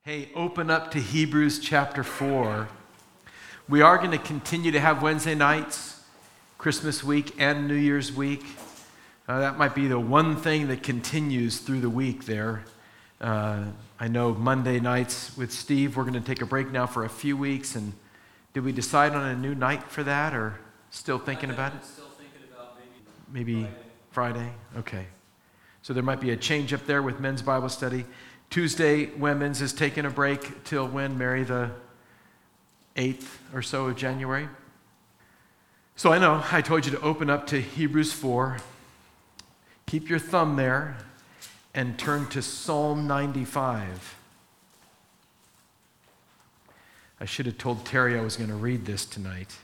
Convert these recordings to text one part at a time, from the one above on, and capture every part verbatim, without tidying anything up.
Hey, open up to Hebrews chapter four. We are going to continue to have Wednesday nights, Christmas week and New Year's week. Uh, that might be the one thing that continues through the week there. Uh, I know Monday nights with Steve, we're going to take a break now for a few weeks. And did we decide on a new night for that, or still thinking about it? Still thinking about maybe, maybe Friday. Friday? Okay. So there might be a change up there with men's Bible study. Tuesday, women's is taking a break till when, Mary? The eighth or so of January? So I know I told you to open up to Hebrews four. Keep your thumb there and turn to Psalm ninety-five. I should have told Terry I was going to read this tonight.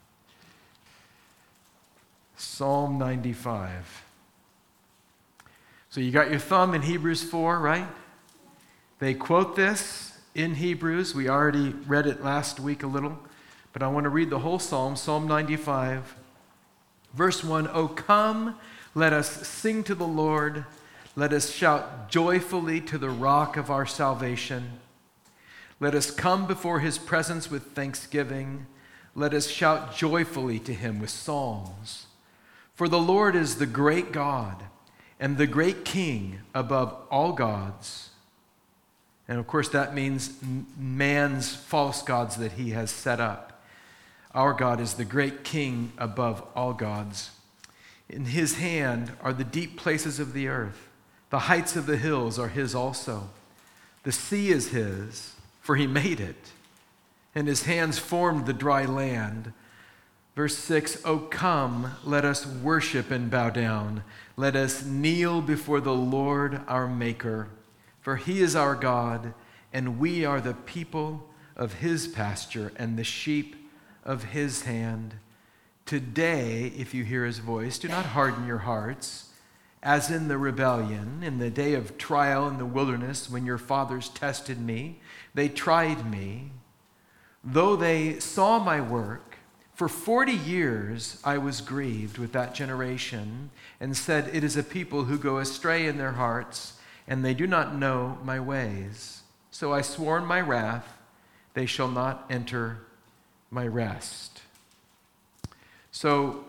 Psalm ninety-five. So you got your thumb in Hebrews four, right? They quote this in Hebrews. We already read it last week a little, but I want to read the whole psalm, Psalm ninety-five, verse one. "O come, let us sing to the Lord. Let us shout joyfully to the rock of our salvation. Let us come before his presence with thanksgiving. Let us shout joyfully to him with psalms. For the Lord is the great God and the great King above all gods." And of course, that means man's false gods that he has set up. Our God is the great King above all gods. In his hand are the deep places of the earth. The heights of the hills are his also. The sea is his, for he made it, and his hands formed the dry land. Verse six, "O come, let us worship and bow down. Let us kneel before the Lord our Maker. For he is our God, and we are the people of his pasture and the sheep of his hand. Today, if you hear his voice, do not harden your hearts, as in the rebellion, in the day of trial in the wilderness, when your fathers tested me. They tried me. Though they saw my work, for forty years I was grieved with that generation, and said, it is a people who go astray in their hearts, and they do not know my ways. So I swore in my wrath, they shall not enter my rest." So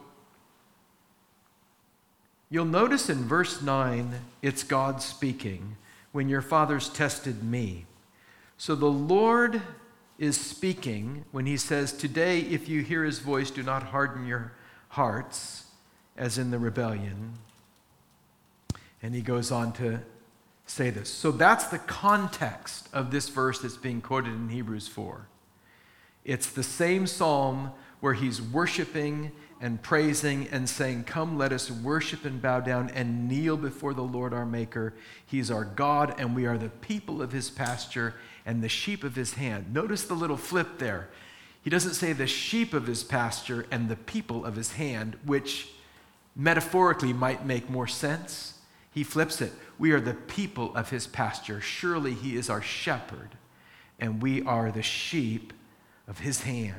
you'll notice in verse nine, it's God speaking, when your fathers tested me. So the Lord is speaking when he says, today, if you hear his voice, do not harden your hearts, as in the rebellion. And he goes on to say this. So that's the context of this verse that's being quoted in Hebrews four. It's the same psalm where he's worshiping and praising and saying, come, let us worship and bow down and kneel before the Lord our Maker. He's our God, and we are the people of his pasture and the sheep of his hand. Notice the little flip there. He doesn't say the sheep of his pasture and the people of his hand, which metaphorically might make more sense. He flips it. We are the people of his pasture. Surely he is our shepherd, and we are the sheep of his hand.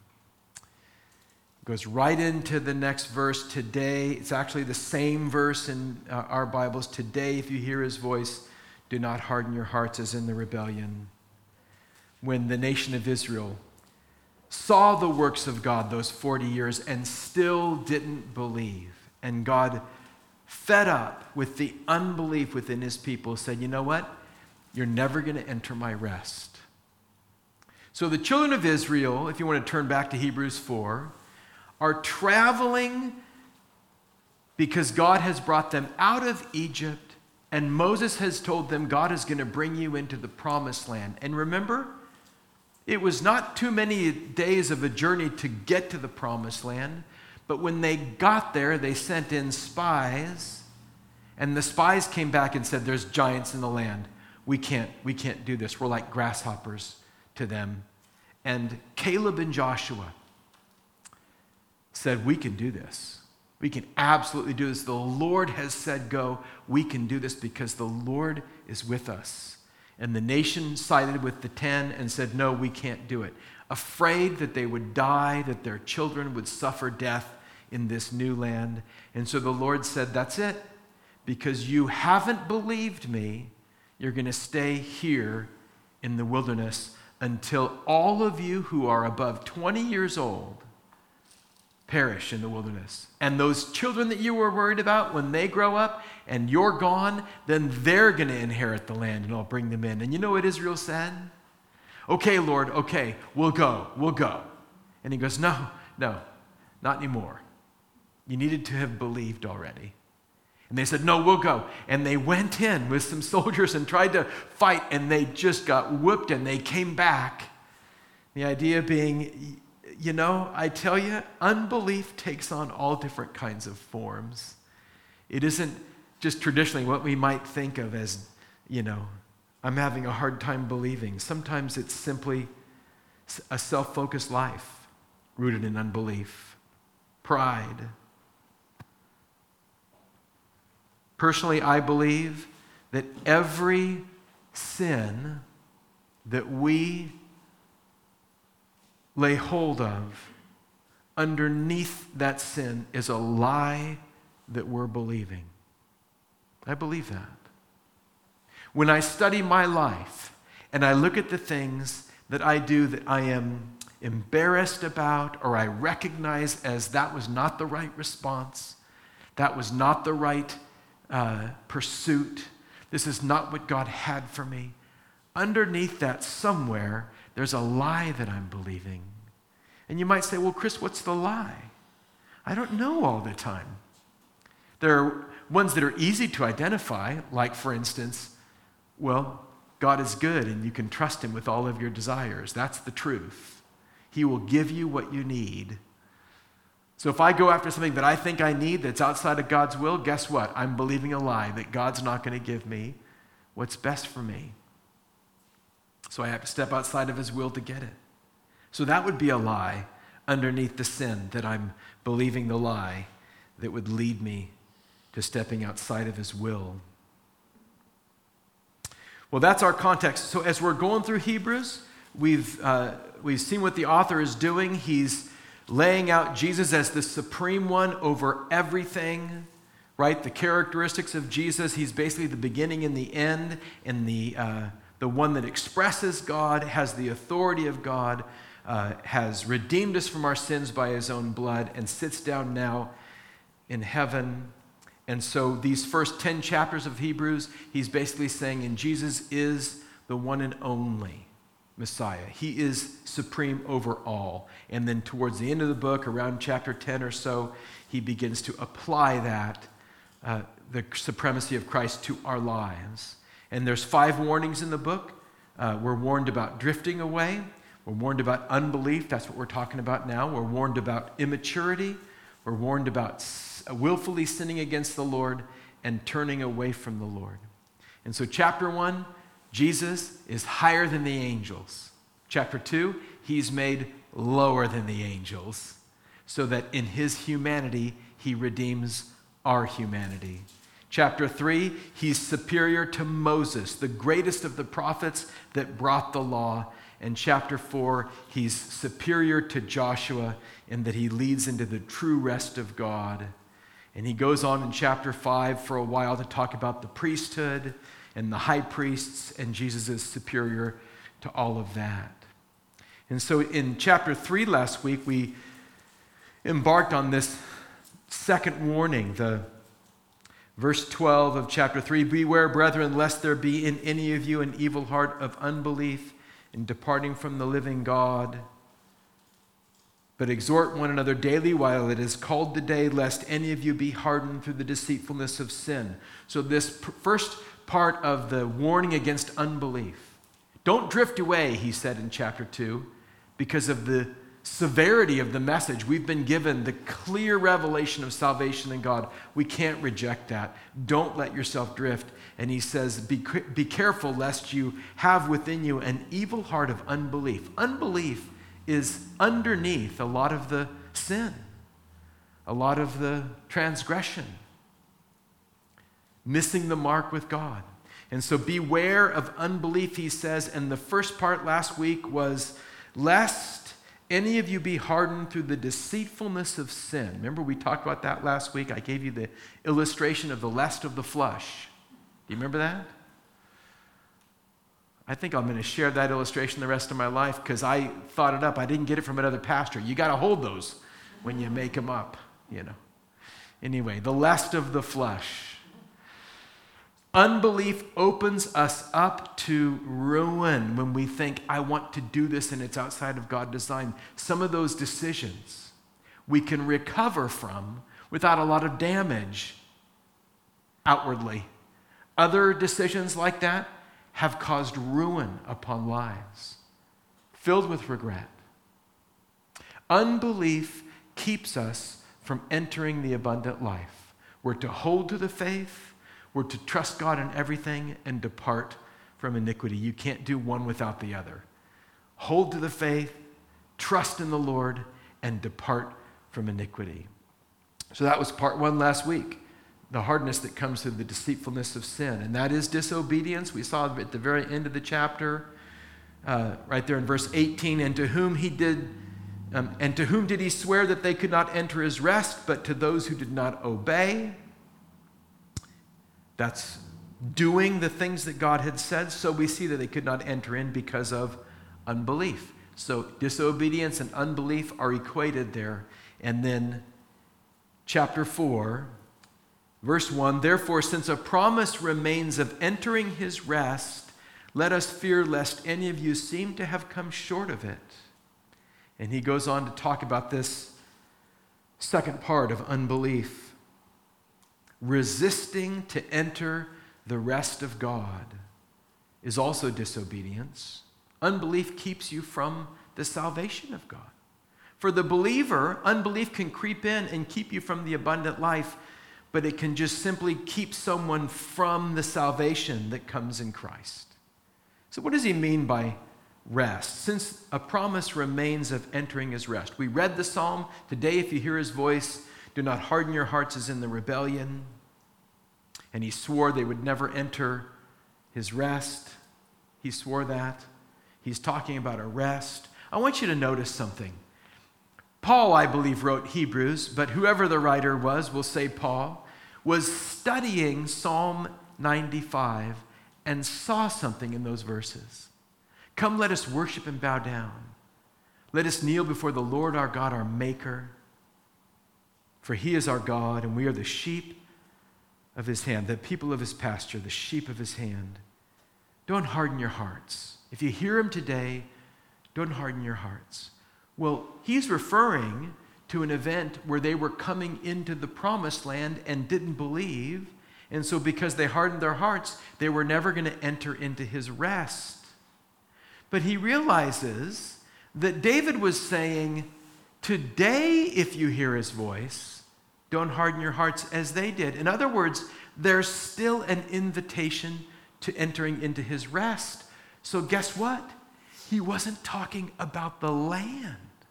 Goes right into the next verse. Today, it's actually the same verse in uh, our Bibles. Today, if you hear his voice, do not harden your hearts as in the rebellion. When the nation of Israel saw the works of God those forty years and still didn't believe, and God, fed up with the unbelief within his people, said, you know what? You're never going to enter my rest. So the children of Israel, if you want to turn back to Hebrews four, are traveling because God has brought them out of Egypt, and Moses has told them God is going to bring you into the promised land. And remember, it was not too many days of a journey to get to the promised land. But when they got there, they sent in spies, and the spies came back and said, there's giants in the land. We can't, we can't do this. We're like grasshoppers to them. And Caleb and Joshua said, we can do this. We can absolutely do this. The Lord has said go. We can do this because the Lord is with us. And the nation sided with the ten and said, no, we can't do it. Afraid that they would die, that their children would suffer death in this new land. And so the Lord said, that's it. Because you haven't believed me, you're going to stay here in the wilderness until all of you who are above twenty years old perish in the wilderness. And those children that you were worried about, when they grow up and you're gone, then they're going to inherit the land and I'll bring them in. And you know what Israel said? Okay, Lord, okay, we'll go, we'll go. And he goes, no, no, not anymore. You needed to have believed already. And they said, no, we'll go. And they went in with some soldiers and tried to fight, and they just got whooped and they came back. The idea being, you know, I tell you, unbelief takes on all different kinds of forms. It isn't just traditionally what we might think of as, you know, I'm having a hard time believing. Sometimes it's simply a self-focused life rooted in unbelief, pride. Personally, I believe that every sin that we lay hold of, underneath that sin is a lie that we're believing. I believe that. When I study my life and I look at the things that I do that I am embarrassed about, or I recognize as that was not the right response, that was not the right uh, pursuit, this is not what God had for me, underneath that somewhere, there's a lie that I'm believing. And you might say, well, Chris, what's the lie? I don't know all the time. There are ones that are easy to identify, like, for instance, well, God is good and you can trust him with all of your desires. That's the truth. He will give you what you need. So if I go after something that I think I need that's outside of God's will, guess what? I'm believing a lie that God's not going to give me what's best for me. So I have to step outside of his will to get it. So that would be a lie underneath the sin, that I'm believing the lie that would lead me to stepping outside of his will. Well, that's our context. So as we're going through Hebrews, we've, uh, we've seen what the author is doing. He's laying out Jesus as the supreme one over everything, right? The characteristics of Jesus. He's basically the beginning and the end, and the, uh, the one that expresses God, has the authority of God, uh, has redeemed us from our sins by his own blood, and sits down now in heaven. And so these first ten chapters of Hebrews, he's basically saying, and Jesus is the one and only Messiah. He is supreme over all. And then towards the end of the book, around chapter ten or so, he begins to apply that, uh, the supremacy of Christ, to our lives. And there's five warnings in the book. Uh, we're warned about drifting away. We're warned about unbelief. That's what we're talking about now. We're warned about immaturity. We're warned about willfully sinning against the Lord and turning away from the Lord. And so chapter one, Jesus is higher than the angels. Chapter two, he's made lower than the angels, so that in his humanity, he redeems our humanity. Chapter three, he's superior to Moses, the greatest of the prophets that brought the law. And chapter four, he's superior to Joshua in that he leads into the true rest of God. And he goes on in chapter five for a while to talk about the priesthood and the high priests, and Jesus is superior to all of that. And so in chapter three last week, we embarked on this second warning, the verse twelve of chapter three, beware, brethren, lest there be in any of you an evil heart of unbelief in departing from the living God. But exhort one another daily while it is called the day, lest any of you be hardened through the deceitfulness of sin. So this p- first part of the warning against unbelief. Don't drift away, he said in chapter two, because of the severity of the message. We've been given the clear revelation of salvation in God. We can't reject that. Don't let yourself drift. And he says, be, be careful lest you have within you an evil heart of unbelief. Unbelief is underneath a lot of the sin, a lot of the transgression, missing the mark with God. And so beware of unbelief, he says. And the first part last week was, lest any of you be hardened through the deceitfulness of sin. Remember, we talked about that last week. I gave you the illustration of the lust of the flesh. Do you remember that? I think I'm going to share that illustration the rest of my life because I thought it up. I didn't get it from another pastor. You got to hold those when you make them up, you know. Anyway, the lust of the flesh. Unbelief opens us up to ruin when we think, I want to do this and it's outside of God's design. Some of those decisions we can recover from without a lot of damage outwardly. Other decisions like that have caused ruin upon lives, filled with regret. Unbelief keeps us from entering the abundant life. We're to hold to the faith, we're to trust God in everything, and depart from iniquity. You can't do one without the other. Hold to the faith, trust in the Lord, and depart from iniquity. So that was part one last week. The hardness that comes through the deceitfulness of sin. And that is disobedience. We saw at the very end of the chapter, uh, right there in verse eighteen, and to whom he did, um, and to whom did he swear that they could not enter his rest, but to those who did not obey. That's doing the things that God had said. So we see that they could not enter in because of unbelief. So disobedience and unbelief are equated there. And then chapter four, verse one, therefore, since a promise remains of entering his rest, let us fear lest any of you seem to have come short of it. And he goes on to talk about this second part of unbelief. Resisting to enter the rest of God is also disobedience. Unbelief keeps you from the salvation of God. For the believer, unbelief can creep in and keep you from the abundant life, but it can just simply keep someone from the salvation that comes in Christ. So what does he mean by rest? Since a promise remains of entering his rest. We read the psalm, today if you hear his voice, do not harden your hearts as in the rebellion. And he swore they would never enter his rest. He swore that. He's talking about a rest. I want you to notice something. Paul, I believe, wrote Hebrews, but whoever the writer was, we'll say Paul, was studying Psalm ninety-five and saw something in those verses. Come, let us worship and bow down. Let us kneel before the Lord our God, our Maker. For he is our God, and we are the sheep of his hand, the people of his pasture, the sheep of his hand. Don't harden your hearts. If you hear him today, don't harden your hearts. Well, he's referring to an event where they were coming into the promised land and didn't believe. And so because they hardened their hearts, they were never going to enter into his rest. But he realizes that David was saying, today, if you hear his voice, don't harden your hearts as they did. In other words, there's still an invitation to entering into his rest. So guess what? He wasn't talking about the land.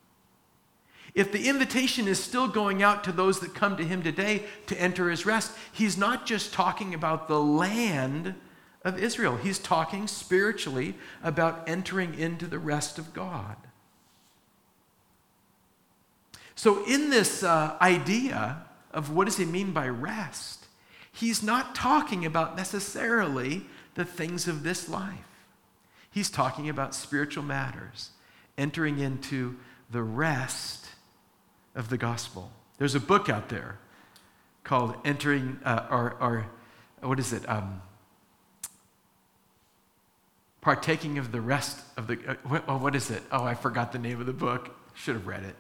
If the invitation is still going out to those that come to him today to enter his rest, he's not just talking about the land of Israel. He's talking spiritually about entering into the rest of God. So in this uh, idea of what does he mean by rest, he's not talking about necessarily the things of this life. He's talking about spiritual matters, entering into the rest of the gospel. There's a book out there called Entering, uh, or, or what is it? Um, Partaking of the Rest of the, uh, what, oh, what is it? Oh, I forgot the name of the book. Should have read it.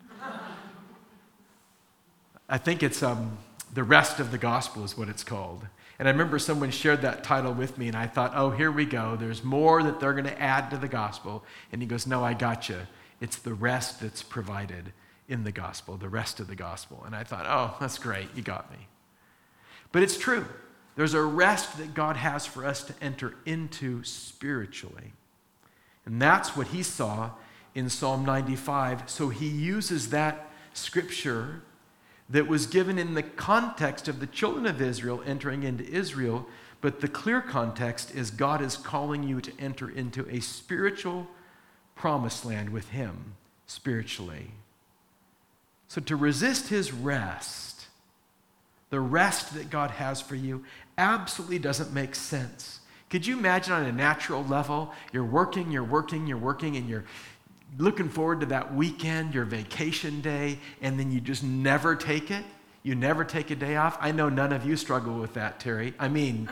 I think it's um, The Rest of the Gospel is what it's called. And I remember someone shared that title with me, and I thought, oh, here we go. There's more that they're going to add to the gospel. And he goes, no, I got you. It's the rest that's provided in the gospel, the rest of the gospel. And I thought, oh, that's great. You got me. But it's true. There's a rest that God has for us to enter into spiritually. And that's what he saw in Psalm ninety-five. So he uses that scripture that was given in the context of the children of Israel entering into Israel, but the clear context is God is calling you to enter into a spiritual promised land with him spiritually. So to resist his rest, the rest that God has for you, absolutely doesn't make sense Could you imagine on a natural level, you're working, you're working, you're working, and you're looking forward to that weekend, your vacation day, and then you just never take it? You never take a day off? I know none of you struggle with that, Terry. I mean...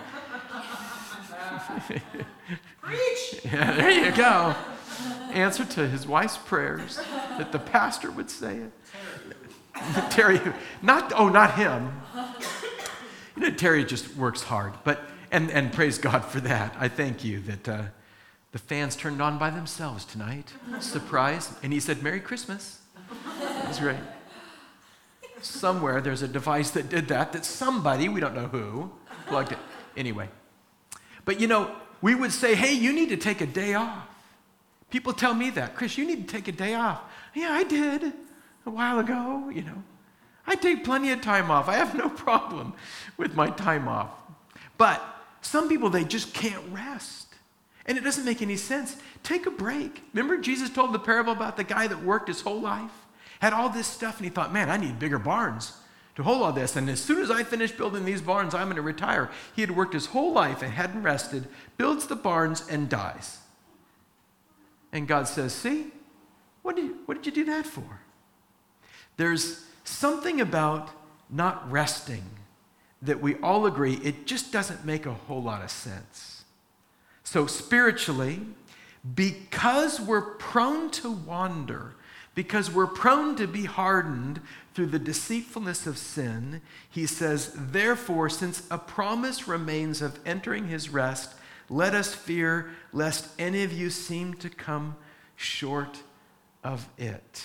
Preach! Yeah, there you go. Answer to his wife's prayers that the pastor would say it. Terry, not, oh, not him. You know, Terry just works hard, but, and, and praise God for that. I thank you that uh, the fans turned on by themselves tonight. Surprise. And he said, Merry Christmas. That was great. Somewhere there's a device that did that, that somebody, we don't know who, plugged it. Anyway. But you know, we would say, hey, you need to take a day off. People tell me that. Chris, you need to take a day off. Yeah, I did a while ago, you know. I take plenty of time off. I have no problem with my time off. But some people, they just can't rest. And it doesn't make any sense. Take a break. Remember Jesus told the parable about the guy that worked his whole life? Had all this stuff, and he thought, man, I need bigger barns to hold all this. And as soon as I finish building these barns, I'm going to retire. He had worked his whole life and hadn't rested, builds the barns and dies. And God says, see, what did you, what did you do that for? There's something about not resting that we all agree, it just doesn't make a whole lot of sense. So spiritually, because we're prone to wander, because we're prone to be hardened through the deceitfulness of sin, he says, therefore, since a promise remains of entering his rest, let us fear lest any of you seem to come short of it.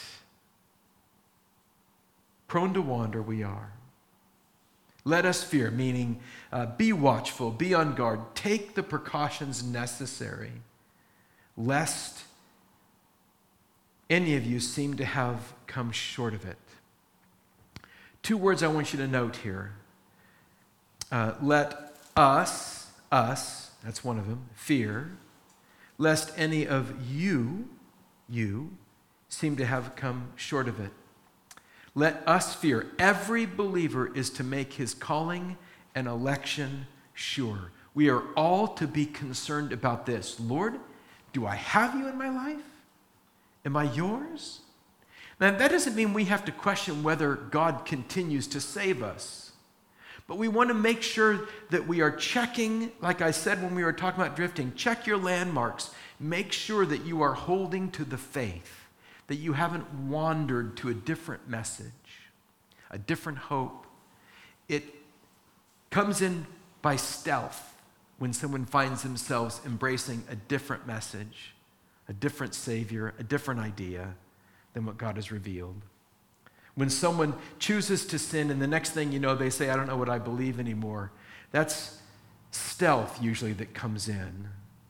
Prone to wander we are. Let us fear, meaning uh, be watchful, be on guard, take the precautions necessary, lest any of you seem to have come short of it. Two words I want you to note here. Uh, let us, us, that's one of them, fear, lest any of you, you, seem to have come short of it. Let us fear. Every believer is to make his calling and election sure. We are all to be concerned about this. Lord, do I have you in my life? Am I yours? Now, that doesn't mean we have to question whether God continues to save us. But we want to make sure that we are checking, like I said when we were talking about drifting, check your landmarks. Make sure that you are holding to the faith, that you haven't wandered to a different message, a different hope. It comes in by stealth when someone finds themselves embracing a different message, a different Savior, a different idea than what God has revealed. When someone chooses to sin and the next thing you know, they say, I don't know what I believe anymore. That's stealth usually that comes in.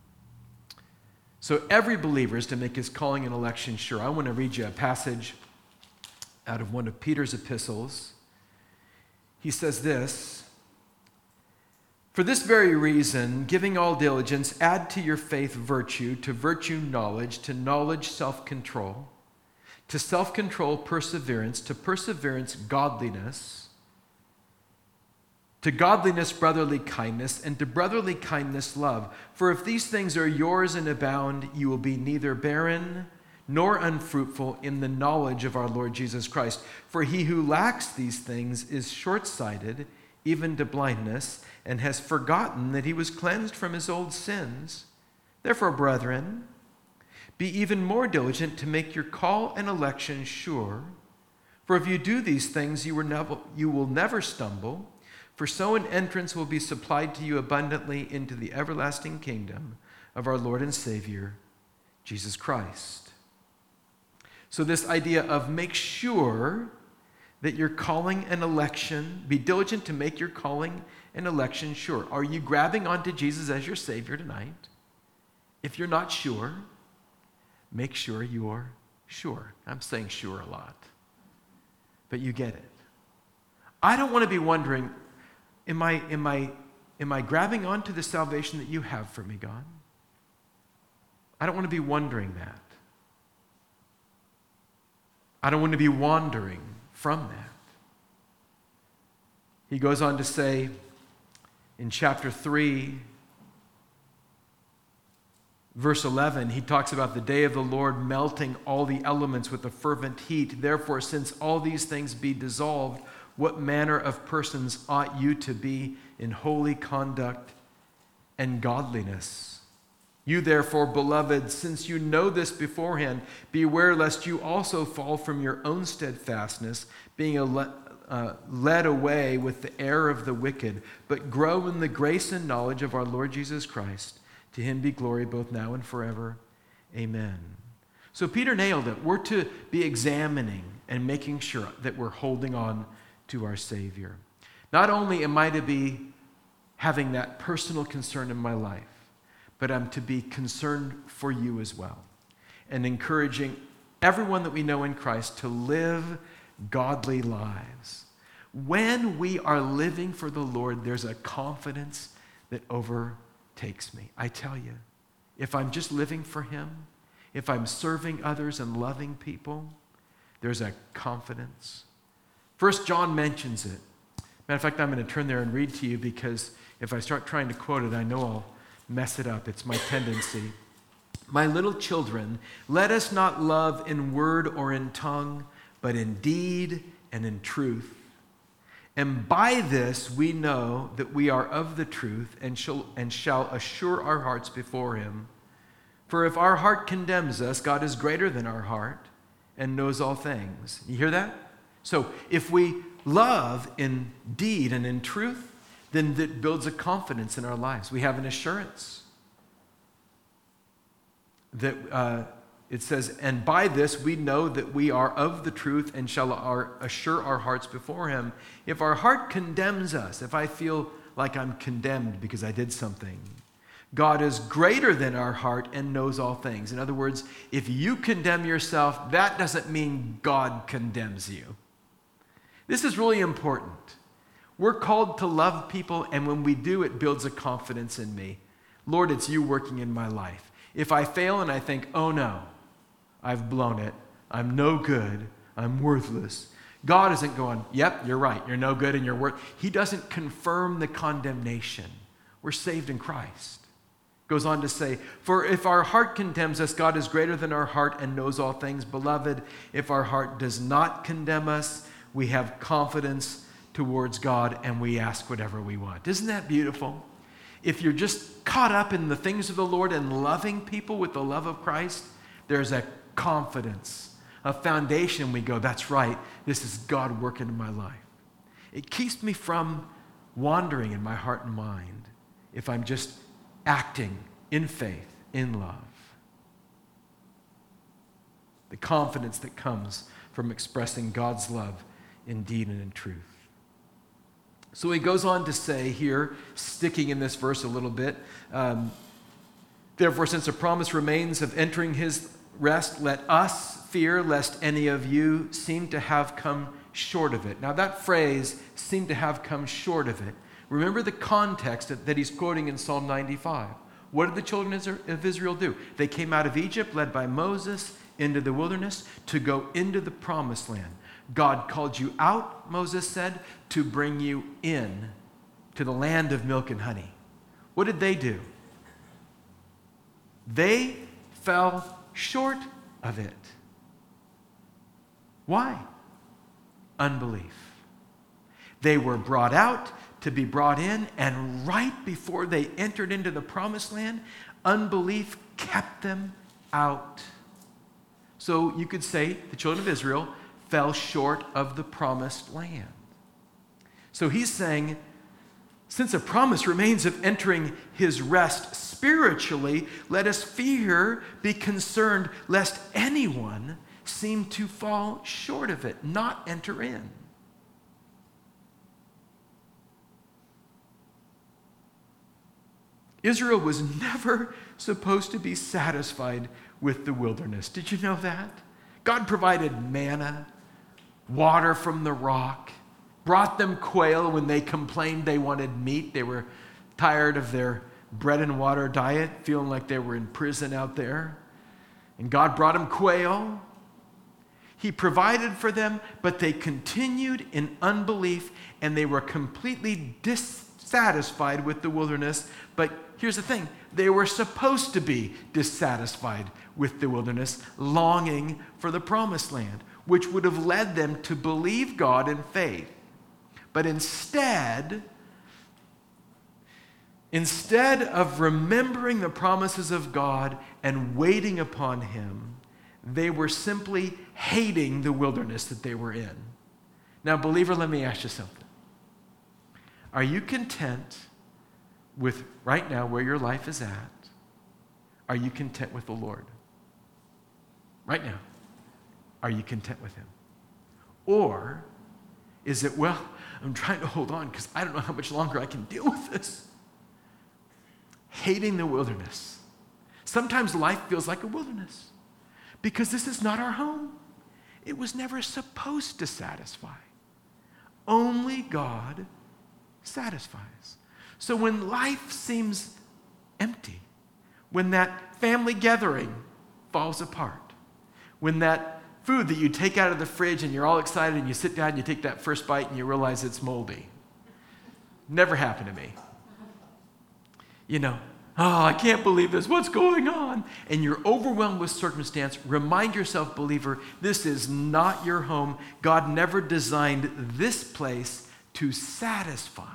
So every believer is to make his calling and election sure. I want to read you a passage out of one of Peter's epistles. He says this, for this very reason, giving all diligence, add to your faith virtue, to virtue knowledge, to knowledge self-control, to self-control perseverance, to perseverance godliness, to godliness brotherly kindness, and to brotherly kindness love. For if these things are yours and abound, you will be neither barren nor unfruitful in the knowledge of our Lord Jesus Christ. For he who lacks these things is short-sighted, even to blindness, and has forgotten that he was cleansed from his old sins. Therefore, brethren, be even more diligent to make your call and election sure. For if you do these things, you will never, you will never stumble. For so an entrance will be supplied to you abundantly into the everlasting kingdom of our Lord and Savior, Jesus Christ. So this idea of make sure that your calling and election, be diligent to make your calling and election sure. Are you grabbing onto Jesus as your Savior tonight? If you're not sure, make sure you're sure. I'm saying sure a lot, but you get it. I don't want to be wondering, Am I, am I, am I grabbing onto the salvation that you have for me, God? I don't want to be wondering that. I don't want to be wandering from that. He goes on to say in chapter three, Verse eleven, he talks about the day of the Lord melting all the elements with a fervent heat. Therefore, since all these things be dissolved, what manner of persons ought you to be in holy conduct and godliness? You therefore, beloved, since you know this beforehand, beware lest you also fall from your own steadfastness, being a le- uh, led away with the error of the wicked, but grow in the grace and knowledge of our Lord Jesus Christ. To him be glory both now and forever. Amen. So Peter nailed it. We're to be examining and making sure that we're holding on to our Savior. Not only am I to be having that personal concern in my life, but I'm to be concerned for you as well, and encouraging everyone that we know in Christ to live godly lives. When we are living for the Lord, there's a confidence that overtakes me. I tell you, if I'm just living for him, if I'm serving others and loving people, there's a confidence. First John mentions it. Matter of fact, I'm going to turn there and read to you, because if I start trying to quote it, I know I'll mess it up. It's my tendency. My little children, let us not love in word or in tongue, but in deed and in truth. And by this we know that we are of the truth, and shall, and shall assure our hearts before him. For if our heart condemns us, God is greater than our heart and knows all things. You hear that? So if we love in deed and in truth, then that builds a confidence in our lives. We have an assurance that uh, it says, and by this we know that we are of the truth and shall our, assure our hearts before him. If our heart condemns us, if I feel like I'm condemned because I did something, God is greater than our heart and knows all things. In other words, if you condemn yourself, that doesn't mean God condemns you. This is really important. We're called to love people, and when we do, it builds a confidence in me. Lord, it's you working in my life. If I fail and I think, oh no, I've blown it, I'm no good, I'm worthless, God isn't going, yep, you're right, you're no good and you're worth. He doesn't confirm the condemnation. We're saved in Christ. Goes on to say, for if our heart condemns us, God is greater than our heart and knows all things. Beloved, if our heart does not condemn us, we have confidence towards God, and we ask whatever we want. Isn't that beautiful? If you're just caught up in the things of the Lord and loving people with the love of Christ, there's a confidence, a foundation. We go, that's right, this is God working in my life. It keeps me from wandering in my heart and mind if I'm just acting in faith, in love. The confidence that comes from expressing God's love in deed and in truth. So he goes on to say here, sticking in this verse a little bit, um, therefore, since a promise remains of entering his rest, let us fear lest any of you seem to have come short of it. Now that phrase, seem to have come short of it, remember the context that, that he's quoting in Psalm ninety-five. What did the children of Israel do? They came out of Egypt, led by Moses, into the wilderness to go into the promised land. God called you out, Moses said, to bring you in to the land of milk and honey. What did they do? They fell short of it. Why? Unbelief. They were brought out to be brought in, and right before they entered into the promised land, unbelief kept them out. So you could say the children of Israel fell short of the promised land. So he's saying, since a promise remains of entering his rest spiritually, let us fear, be concerned, lest anyone seem to fall short of it, not enter in. Israel was never supposed to be satisfied with the wilderness. Did you know that? God provided manna, water from the rock, brought them quail when they complained they wanted meat. They were tired of their bread and water diet, feeling like they were in prison out there. And God brought them quail. He provided for them, but they continued in unbelief, and they were completely dis- satisfied with the wilderness, but here's the thing, they were supposed to be dissatisfied with the wilderness, longing for the promised land, which would have led them to believe God in faith. But instead, instead of remembering the promises of God and waiting upon Him, they were simply hating the wilderness that they were in. Now, believer, let me ask you something. Are you content with right now where your life is at? Are you content with the Lord? Right now, are you content with Him? Or is it, well, I'm trying to hold on because I don't know how much longer I can deal with this. Hating the wilderness. Sometimes life feels like a wilderness because this is not our home. It was never supposed to satisfy. Only God satisfies. So when life seems empty, when that family gathering falls apart, when that food that you take out of the fridge and you're all excited and you sit down and you take that first bite and you realize it's moldy. Never happened to me. You know, oh, I can't believe this. What's going on? And you're overwhelmed with circumstance. Remind yourself, believer, this is not your home. God never designed this place to satisfy.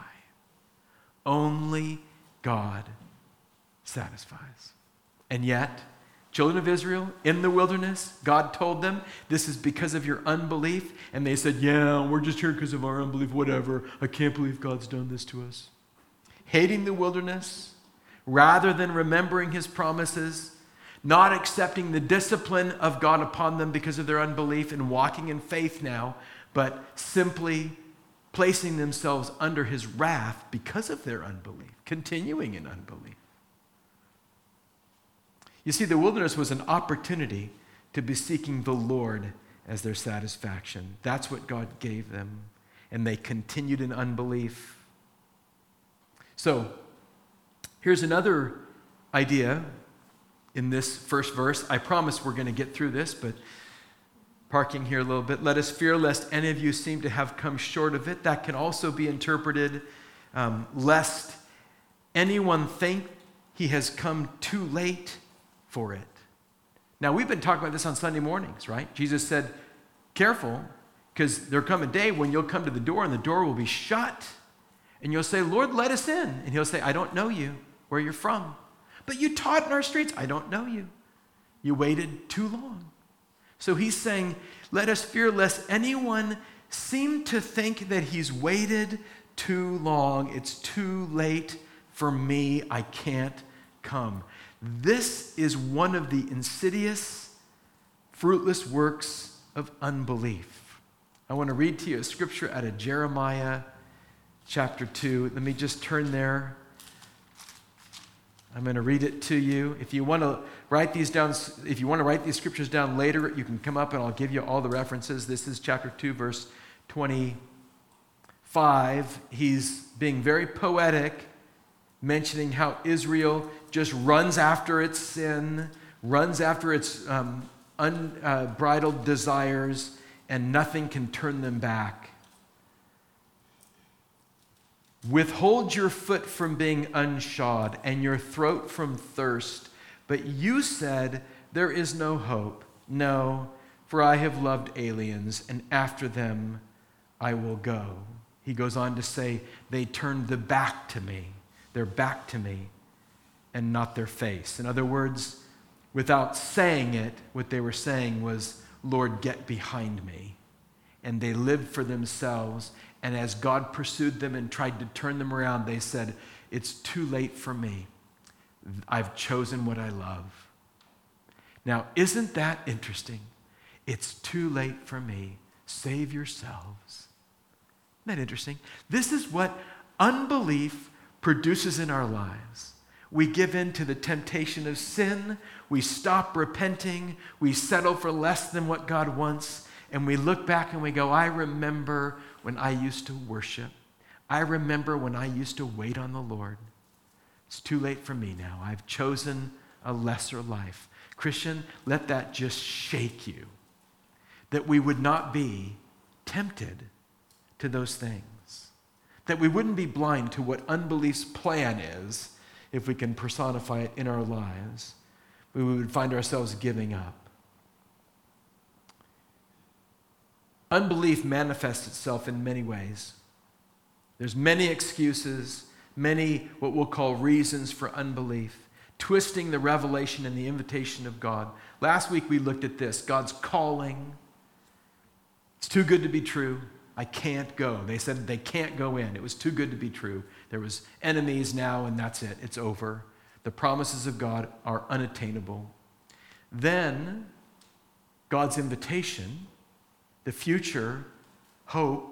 Only God satisfies. And yet, children of Israel in the wilderness, God told them, this is because of your unbelief. And they said, yeah, we're just here because of our unbelief, whatever. I can't believe God's done this to us. Hating the wilderness, rather than remembering His promises, not accepting the discipline of God upon them because of their unbelief and walking in faith now, but simply placing themselves under His wrath because of their unbelief, continuing in unbelief. You see, the wilderness was an opportunity to be seeking the Lord as their satisfaction. That's what God gave them, and they continued in unbelief. So, here's another idea in this first verse. I promise we're going to get through this, but parking here a little bit. Let us fear lest any of you seem to have come short of it. That can also be interpreted, um, lest anyone think he has come too late for it. Now, we've been talking about this on Sunday mornings, right? Jesus said, careful, because there'll come a day when you'll come to the door and the door will be shut. And you'll say, Lord, let us in. And He'll say, I don't know you, where you're from. But you taught in our streets. I don't know you. You waited too long. So He's saying, let us fear lest anyone seem to think that he's waited too long. It's too late for me. I can't come. This is one of the insidious, fruitless works of unbelief. I want to read to you a scripture out of Jeremiah chapter two. Let me just turn there. I'm going to read it to you. If you want to write these down, if you want to write these scriptures down later, you can come up and I'll give you all the references. This is chapter two, verse twenty-five. He's being very poetic, mentioning how Israel just runs after its sin, runs after its um, unbridled desires, and nothing can turn them back. Withhold your foot from being unshod and your throat from thirst. But you said, there is no hope. No, for I have loved aliens, and after them I will go. He goes on to say, they turned the back to me. Their back to me and not their face. In other words, without saying it, what they were saying was, Lord, get behind me. And they lived for themselves. And as God pursued them and tried to turn them around, they said, it's too late for me. I've chosen what I love. Now, isn't that interesting? It's too late for me. Save yourselves. Isn't that interesting? This is what unbelief produces in our lives. We give in to the temptation of sin. We stop repenting. We settle for less than what God wants. And we look back and we go, I remember when I used to worship. I remember when I used to wait on the Lord. It's too late for me now. I've chosen a lesser life. Christian, let that just shake you. That we would not be tempted to those things. that we wouldn't be blind to what unbelief's plan is if we can personify it in our lives. We would find ourselves giving up. Unbelief manifests itself in many ways. There's many excuses, many what we'll call reasons for unbelief, twisting the revelation and the invitation of God. Last week we looked at this, God's calling. It's too good to be true. I can't go. They said they can't go in. It was too good to be true. There was enemies now, and that's it. It's over. The promises of God are unattainable. Then God's invitation, the future, hope,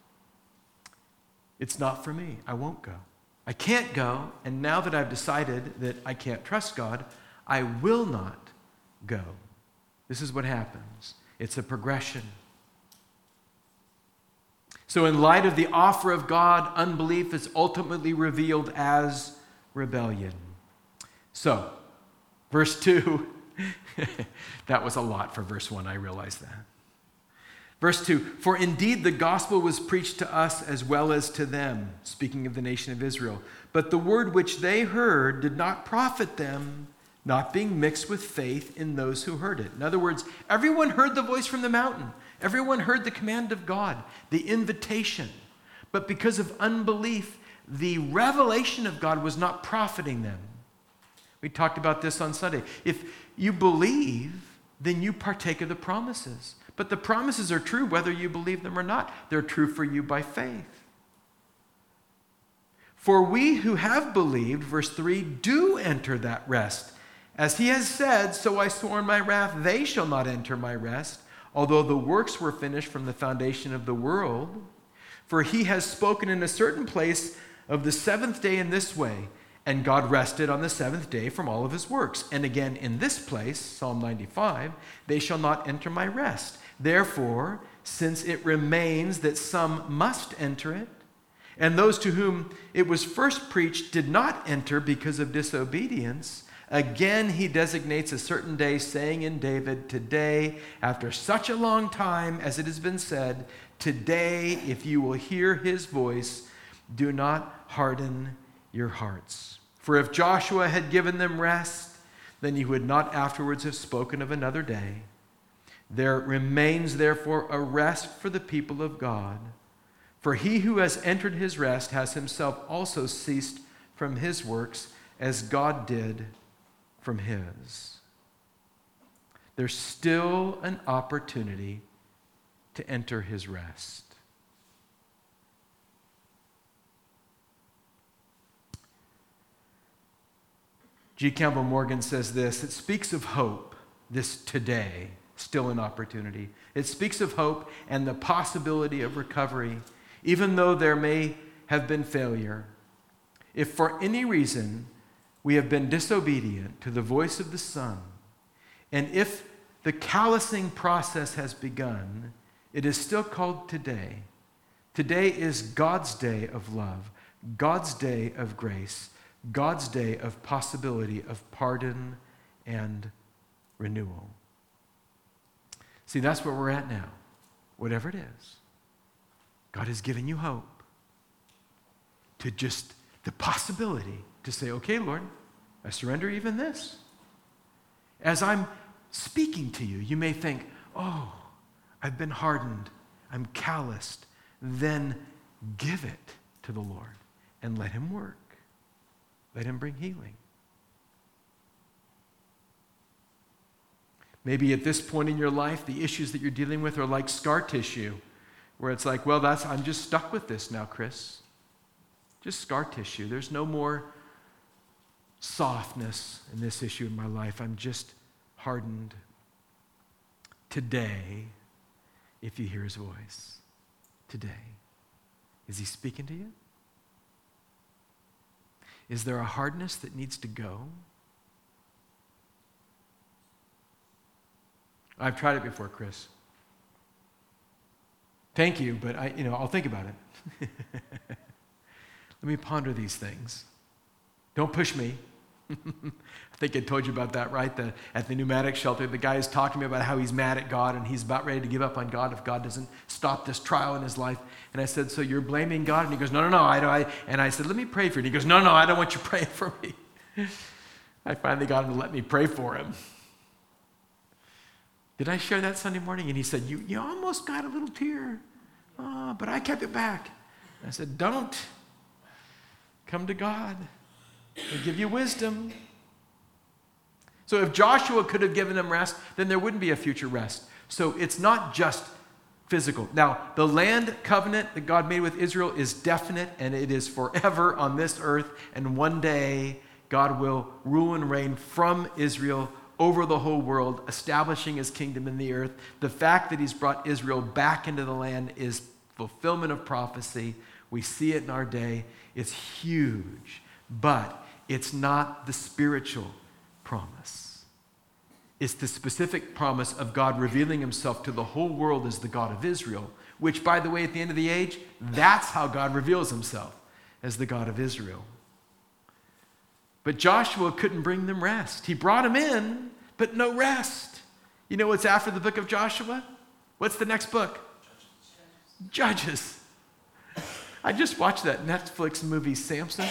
it's not for me. I won't go. I can't go, and now that I've decided that I can't trust God, I will not go. This is what happens. It's a progression. So in light of the offer of God, unbelief is ultimately revealed as rebellion. So, verse two, that was a lot for verse one, I realize that. Verse two, for indeed the gospel was preached to us as well as to them, speaking of the nation of Israel. But the word which they heard did not profit them, not being mixed with faith in those who heard it. In other words, everyone heard the voice from the mountain. Everyone heard the command of God, the invitation. But because of unbelief, the revelation of God was not profiting them. We talked about this on Sunday. If you believe, then you partake of the promises. But the promises are true whether you believe them or not. They're true for you by faith. For we who have believed, verse three, do enter that rest. As he has said, so I swore in my wrath, they shall not enter my rest, although the works were finished from the foundation of the world. For he has spoken in a certain place of the seventh day in this way, and God rested on the seventh day from all of his works. And again in this place, Psalm ninety-five, they shall not enter my rest. Therefore, since it remains that some must enter it, and those to whom it was first preached did not enter because of disobedience, again he designates a certain day, saying in David, today, after such a long time as it has been said, today, if you will hear his voice, do not harden your hearts. For if Joshua had given them rest, then he would not afterwards have spoken of another day. There remains therefore a rest for the people of God. For he who has entered his rest has himself also ceased from his works, as God did from his. There's still an opportunity to enter his rest. G. Campbell Morgan says this, it speaks of hope, this today, still an opportunity. It speaks of hope and the possibility of recovery, even though there may have been failure. If for any reason we have been disobedient to the voice of the Son, and if the callousing process has begun, it is still called today. Today is God's day of love, God's day of grace, God's day of possibility of pardon and renewal. See, that's where we're at now, whatever it is. God has given you hope to just the possibility to say, okay, Lord, I surrender even this. As I'm speaking to you, you may think, oh, I've been hardened, I'm calloused. Then give it to the Lord and let him work. Let him bring healing. Maybe at this point in your life, the issues that you're dealing with are like scar tissue, where it's like, well, that's I'm just stuck with this now, Chris. Just scar tissue. There's no more softness in this issue in my life. I'm just hardened. Today, if you hear his voice, today, is he speaking to you? Is there a hardness that needs to go? I've tried it before, Chris. Thank you, but I, you know, I'll think about it. Let me ponder these things. Don't push me. I think I told you about that, right? The, at the pneumatic shelter, the guy is talking to me about how he's mad at God and he's about ready to give up on God if God doesn't stop this trial in his life. And I said, so you're blaming God? And he goes, no, no, no. I don't. I, and I said, let me pray for you. And he goes, no, no, I don't want you praying for me. I finally got him to let me pray for him. Did I share that Sunday morning? And he said, you, you almost got a little tear, oh, but I kept it back. I said, don't. Come to God. He'll give you wisdom. So if Joshua could have given them rest, then there wouldn't be a future rest. So it's not just physical. Now, the land covenant that God made with Israel is definite, and it is forever on this earth. And one day, God will rule and reign from Israel over the whole world, establishing his kingdom in the earth. The fact that he's brought Israel back into the land is fulfillment of prophecy. We see it in our day. It's huge, but it's not the spiritual promise. It's the specific promise of God revealing himself to the whole world as the God of Israel, which, by the way, at the end of the age, that's how God reveals himself, as the God of Israel. But Joshua couldn't bring them rest. He brought them in, but no rest. You know what's after the book of Joshua? What's the next book? Judges. I just watched that Netflix movie, Samson.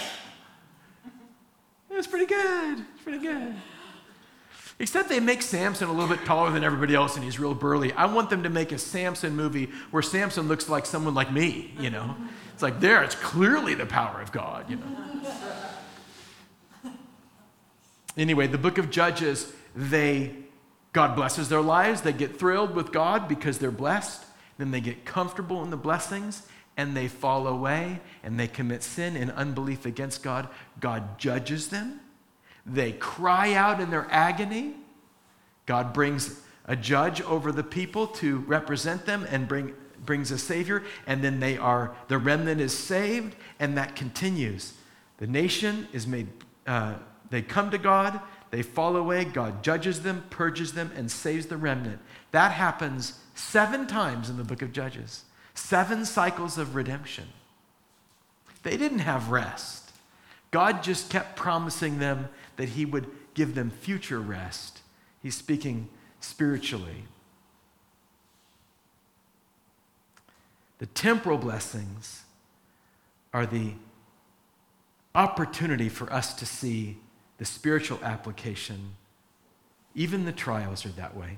It was pretty good. It's pretty good. Except they make Samson a little bit taller than everybody else and he's real burly. I want them to make a Samson movie where Samson looks like someone like me, you know. It's like there, it's clearly the power of God, you know. Anyway, the book of Judges, they, God blesses their lives. They get thrilled with God because they're blessed. Then they get comfortable in the blessings and they fall away and they commit sin and unbelief against God. God judges them. They cry out in their agony. God brings a judge over the people to represent them and bring, brings a savior. And then they are, the remnant is saved, and that continues. The nation is made, uh, they come to God, they fall away, God judges them, purges them, and saves the remnant. That happens seven times in the book of Judges. Seven cycles of redemption. They didn't have rest. God just kept promising them that he would give them future rest. He's speaking spiritually. The temporal blessings are the opportunity for us to see the spiritual application. Even the trials are that way.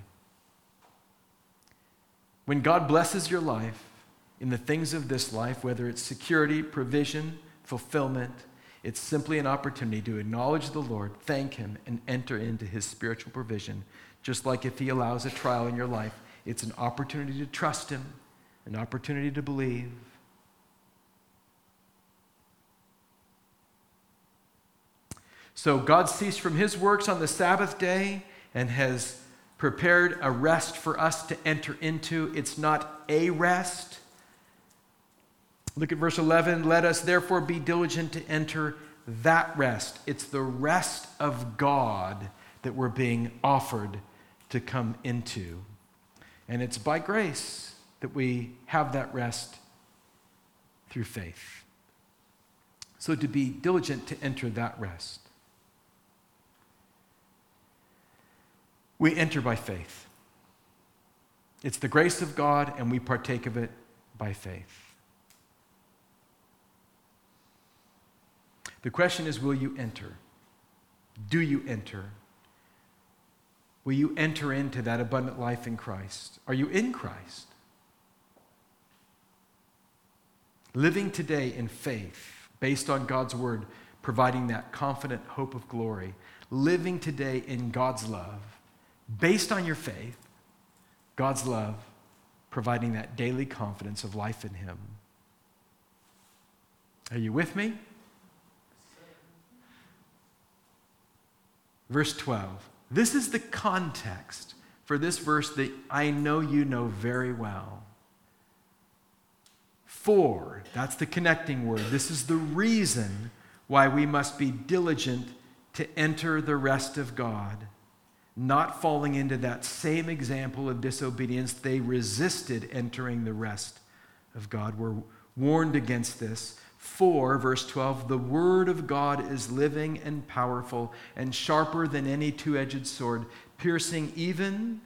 When God blesses your life in the things of this life, whether it's security, provision, fulfillment, it's simply an opportunity to acknowledge the Lord, thank him, and enter into his spiritual provision. Just like if he allows a trial in your life, it's an opportunity to trust him, an opportunity to believe. So God ceased from his works on the Sabbath day and has prepared a rest for us to enter into. It's not a rest. Look at verse eleven. Let us therefore be diligent to enter that rest. It's the rest of God that we're being offered to come into. And it's by grace that we have that rest through faith. So to be diligent to enter that rest. We enter by faith. It's the grace of God, and we partake of it by faith. The question is, will you enter? Do you enter? Will you enter into that abundant life in Christ? Are you in Christ? Living today in faith, based on God's word, providing that confident hope of glory. Living today in God's love, based on your faith, God's love, providing that daily confidence of life in him. Are you with me? Verse twelve. This is the context for this verse that I know you know very well. For, that's the connecting word. This is the reason why we must be diligent to enter the rest of God, not falling into that same example of disobedience. They resisted entering the rest of God. We're warned against this. For, verse twelve, the word of God is living and powerful and sharper than any two-edged sword, piercing even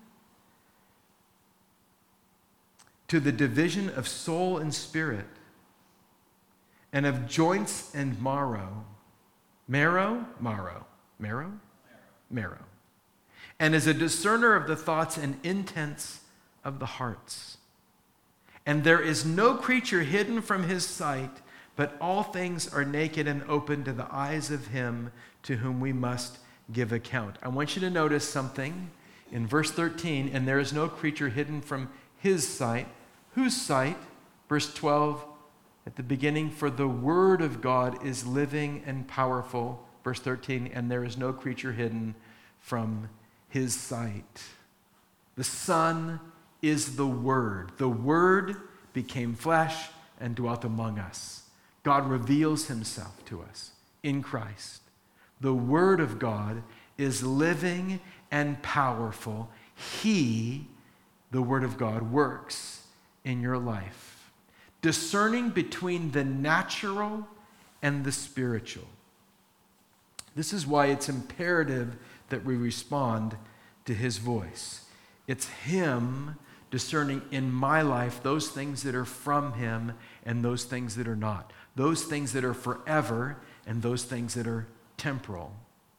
to the division of soul and spirit, and of joints and marrow. Marrow? Marrow. Marrow? Marrow. And is a discerner of the thoughts and intents of the hearts. And there is no creature hidden from his sight, but all things are naked and open to the eyes of him to whom we must give account. I want you to notice something in verse thirteen, and there is no creature hidden from his sight. Whose sight? Verse twelve, at the beginning, for the word of God is living and powerful. Verse thirteen, and there is no creature hidden from his sight. The Son is the Word. The Word became flesh and dwelt among us. God reveals himself to us in Christ. The Word of God is living and powerful. He, the Word of God, works in your life, discerning between the natural and the spiritual. This is why it's imperative that we respond to his voice. It's him discerning in my life those things that are from him and those things that are not, those things that are forever and those things that are temporal.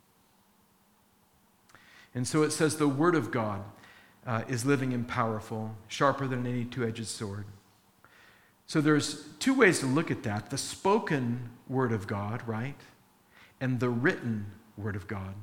And so it says the word of God uh, is living and powerful, sharper than any two-edged sword. So there's two ways to look at that: the spoken word of God, right, and the written word of God.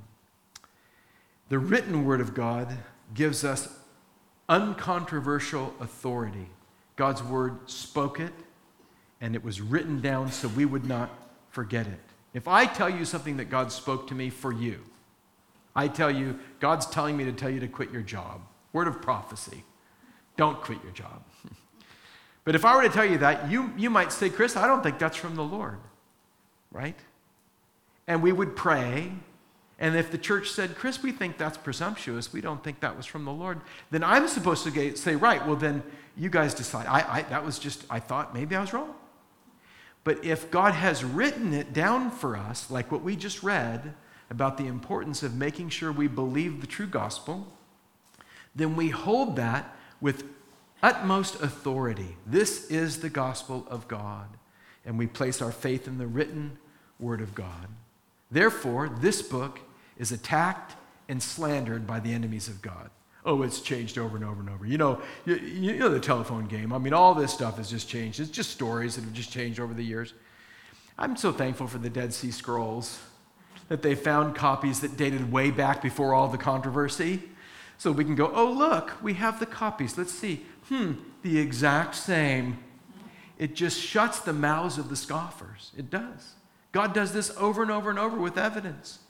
The written word of God gives us uncontroversial authority. God's word spoke it, and it was written down so we would not forget it. If I tell you something that God spoke to me for you, I tell you, God's telling me to tell you to quit your job. Word of prophecy. Don't quit your job. But if I were to tell you that, you, you might say, Chris, I don't think that's from the Lord, right? And we would pray. And if the church said, Chris, we think that's presumptuous, we don't think that was from the Lord, then I'm supposed to get, say, right, well then you guys decide. I, I, that was just, I thought maybe I was wrong. But if God has written it down for us, like what we just read about the importance of making sure we believe the true gospel, then we hold that with utmost authority. This is the gospel of God. And we place our faith in the written word of God. Therefore, this book is attacked and slandered by the enemies of God. Oh, it's changed over and over and over. You know, you, you know the telephone game. I mean, all this stuff has just changed. It's just stories that have just changed over the years. I'm so thankful for the Dead Sea Scrolls, that they found copies that dated way back before all the controversy. So we can go, oh, look, we have the copies. Let's see. Hmm, the exact same. It just shuts the mouths of the scoffers. It does. God does this over and over and over with evidence.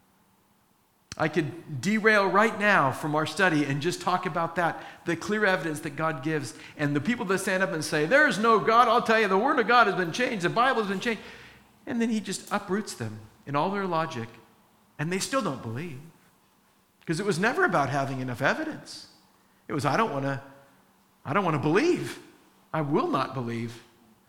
I could derail right now from our study and just talk about that, the clear evidence that God gives. And the people that stand up and say, there's no God, I'll tell you, the Word of God has been changed, the Bible has been changed. And then he just uproots them in all their logic, and they still don't believe. Because it was never about having enough evidence. It was, I don't want to, I don't want to believe. I will not believe.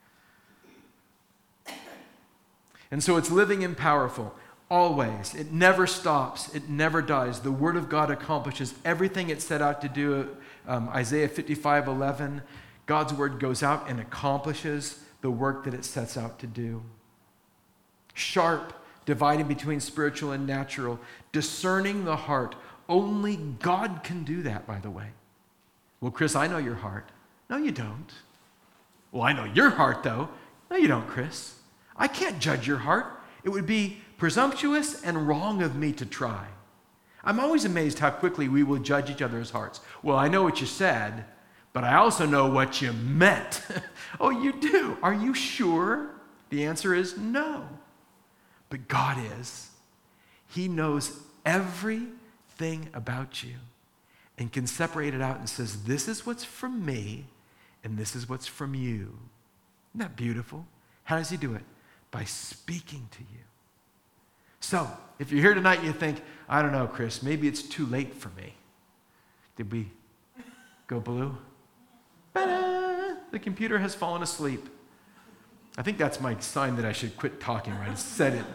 And so it's living and powerful, always. It never stops. It never dies. The Word of God accomplishes everything it set out to do. Um, Isaiah fifty-five eleven, God's Word goes out and accomplishes the work that it sets out to do. Sharp, dividing between spiritual and natural, discerning the heart. Only God can do that, by the way. Well, Chris, I know your heart. No, you don't. Well, I know your heart, though. No, you don't, Chris. I can't judge your heart. It would be presumptuous and wrong of me to try. I'm always amazed how quickly we will judge each other's hearts. Well, I know what you said, but I also know what you meant. Oh, you do? Are you sure? The answer is no. But God is. He knows everything about you and can separate it out and says, this is what's from me and this is what's from you. Isn't that beautiful? How does he do it? By speaking to you. So, if you're here tonight and you think, I don't know, Chris, maybe it's too late for me. Did we go blue? Ta-da! The computer has fallen asleep. I think that's my sign that I should quit talking, right? I said it.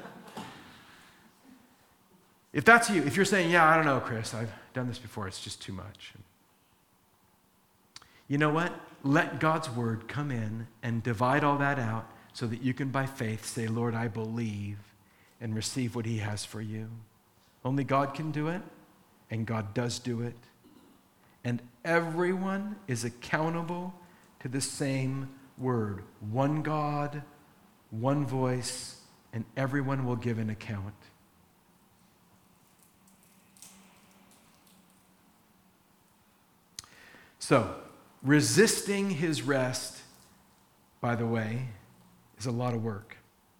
If that's you, if you're saying, yeah, I don't know, Chris, I've done this before, it's just too much. You know what? Let God's word come in and divide all that out so that you can, by faith, say, Lord, I believe, and receive what he has for you. Only God can do it, and God does do it. And everyone is accountable to the same word. One God, one voice, and everyone will give an account. So, resisting his rest, by the way, is a lot of work.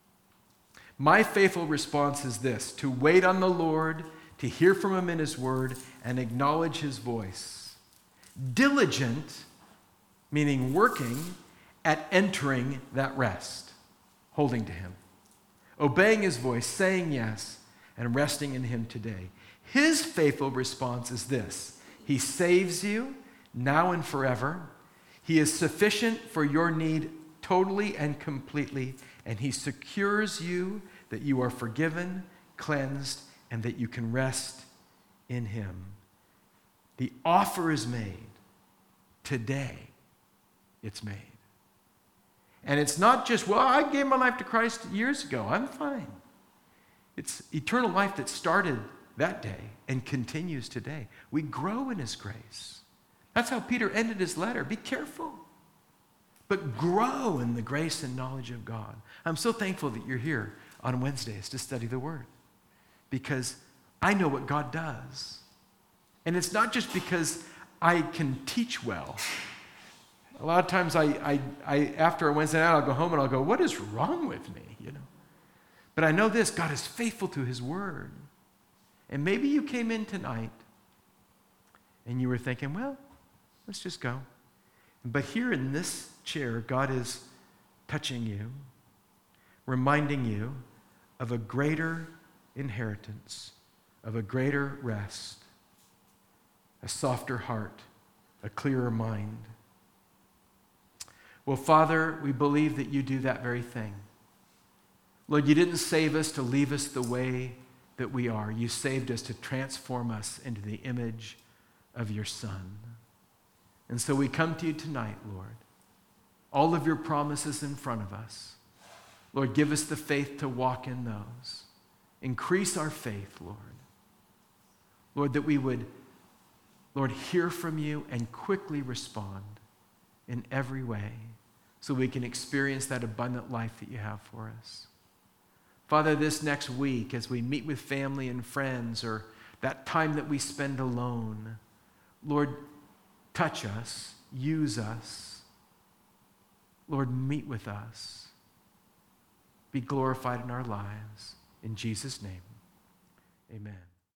My faithful response is this: to wait on the Lord, to hear from him in his word, and acknowledge his voice. Diligent, meaning working at entering that rest, holding to him, obeying his voice, saying yes, and resting in him today. His faithful response is this: he saves you now and forever. He is sufficient for your need totally and completely, and he secures you that you are forgiven, cleansed, and that you can rest in him. The offer is made. Today, it's made. And it's not just, well, I gave my life to Christ years ago, I'm fine. It's eternal life that started that day and continues today. We grow in his grace. That's how Peter ended his letter. Be careful, but grow in the grace and knowledge of God. I'm so thankful that you're here on Wednesdays to study the Word, because I know what God does. And it's not just because I can teach well. A lot of times I, I, I after a Wednesday night, I'll go home and I'll go, what is wrong with me? You know. But I know this: God is faithful to his word. And maybe you came in tonight and you were thinking, well, let's just go. But here in this chair, God is touching you, reminding you of a greater inheritance, of a greater rest, a softer heart, a clearer mind. Well, Father, we believe that you do that very thing. Lord, you didn't save us to leave us the way that we are. You saved us to transform us into the image of your Son. And so we come to you tonight, Lord. All of your promises in front of us. Lord, give us the faith to walk in those. Increase our faith, Lord. Lord, that we would, Lord, hear from you and quickly respond in every way so we can experience that abundant life that you have for us. Father, this next week, as we meet with family and friends, or that time that we spend alone, Lord, touch us, use us. Lord, meet with us. Be glorified in our lives. In Jesus' name, amen.